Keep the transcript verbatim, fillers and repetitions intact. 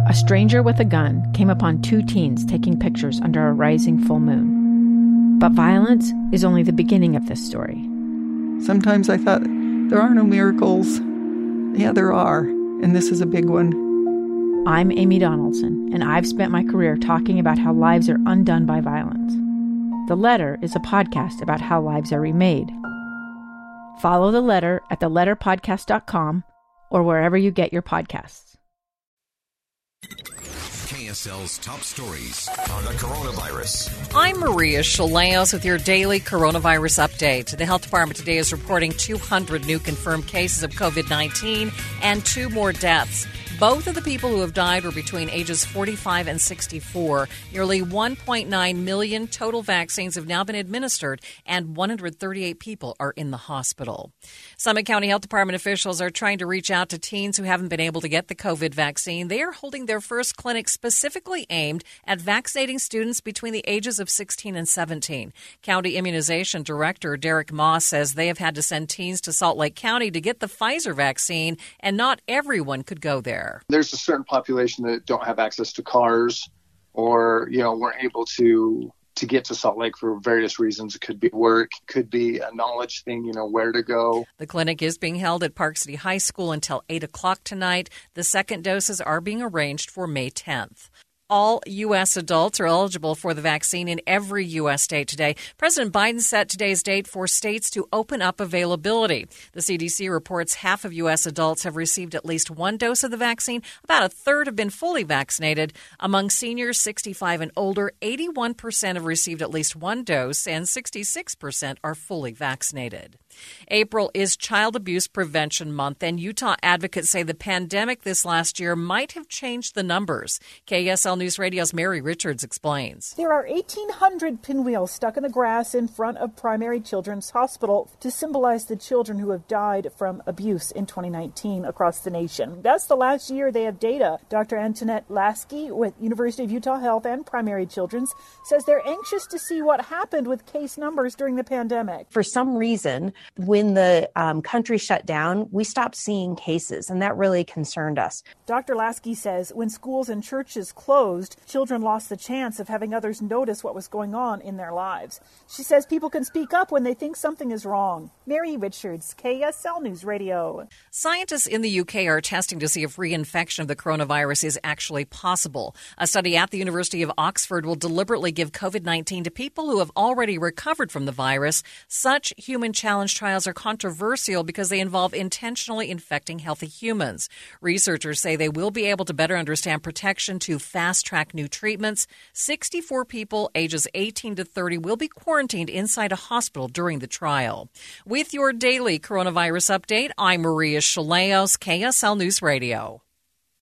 a stranger with a gun came upon two teens taking pictures under a rising full moon. But violence is only the beginning of this story. Sometimes I thought, there are no miracles. Yeah, there are, and this is a big one. I'm Amy Donaldson, and I've spent my career talking about how lives are undone by violence. The Letter is a podcast about how lives are remade. Follow The Letter at the letter podcast dot com or wherever you get your podcasts. K S L's top stories on the coronavirus. I'm Maria Chaleos with your daily coronavirus update. The health department today is reporting two hundred new confirmed cases of covid nineteen and two more deaths. Both of the people who have died were between ages forty-five and sixty-four. Nearly one point nine million total vaccines have now been administered, and one hundred thirty-eight people are in the hospital. Summit County Health Department officials are trying to reach out to teens who haven't been able to get the COVID vaccine. They are holding their first clinic specifically aimed at vaccinating students between the ages of sixteen and seventeen. County Immunization Director Derek Moss says they have had to send teens to Salt Lake County to get the Pfizer vaccine, and not everyone could go there. There's a certain population that don't have access to cars or, you know, weren't able to to get to Salt Lake for various reasons. It could be work, could be a knowledge thing, you know, where to go. The clinic is being held at Park City High School until eight o'clock tonight. The second doses are being arranged for May tenth. All U S adults are eligible for the vaccine in every U S state today. President Biden set today's date for states to open up availability. The C D C reports half of U S adults have received at least one dose of the vaccine. About a third have been fully vaccinated. Among seniors sixty-five and older, eighty-one percent have received at least one dose, and sixty-six percent are fully vaccinated. April is Child Abuse Prevention Month, and Utah advocates say the pandemic this last year might have changed the numbers. K S L News Radio's Mary Richards explains. There are eighteen hundred pinwheels stuck in the grass in front of Primary Children's Hospital to symbolize the children who have died from abuse in twenty nineteen across the nation. That's the last year they have data. Doctor Antoinette Lasky with University of Utah Health and Primary Children's says they're anxious to see what happened with case numbers during the pandemic. For some reason, when the um, country shut down, we stopped seeing cases, and that really concerned us. Doctor Lasky says when schools and churches closed, children lost the chance of having others notice what was going on in their lives. She says people can speak up when they think something is wrong. Mary Richards, K S L News Radio. Scientists in the U K are testing to see if reinfection of the coronavirus is actually possible. A study at the University of Oxford will deliberately give covid nineteen to people who have already recovered from the virus. Such human challenge trials are controversial because they involve intentionally infecting healthy humans. Researchers say they will be able to better understand protection to fast-track new treatments. sixty-four people ages eighteen to thirty will be quarantined inside a hospital during the trial. With your daily coronavirus update, I'm Maria Chaleos, K S L News Radio.